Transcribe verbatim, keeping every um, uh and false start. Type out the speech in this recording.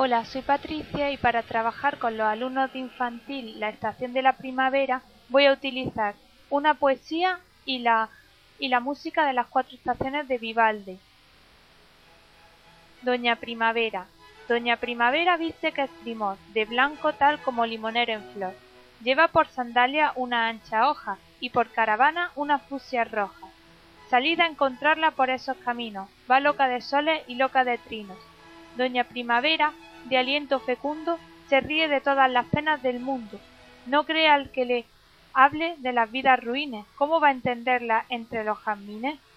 Hola, soy Patricia y para trabajar con los alumnos de infantil La estación de la primavera voy a utilizar una poesía y la, y la música de las cuatro estaciones de Vivaldi. Doña Primavera. Doña Primavera viste que es primor, de blanco tal como limonero en flor. Lleva por sandalia una ancha hoja y por caravana una fucsia roja. Salid a encontrarla por esos caminos, va loca de soles y loca de trinos. Doña Primavera, de aliento fecundo, se ríe de todas las penas del mundo. No crea al que le hable de las vidas ruines, ¿cómo va a entenderla entre los jazmines?